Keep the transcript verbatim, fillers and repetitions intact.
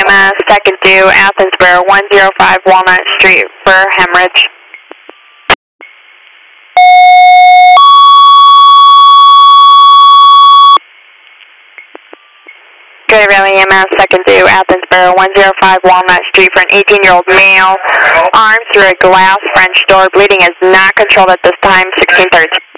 M S, second due, Athensboro, one oh five Walnut Street for hemorrhage. Good Valley E M S, second due, Athensboro, one oh five Walnut Street for an eighteen-year-old male, armed through a glass French door, bleeding is not controlled at this time, sixteen thirty.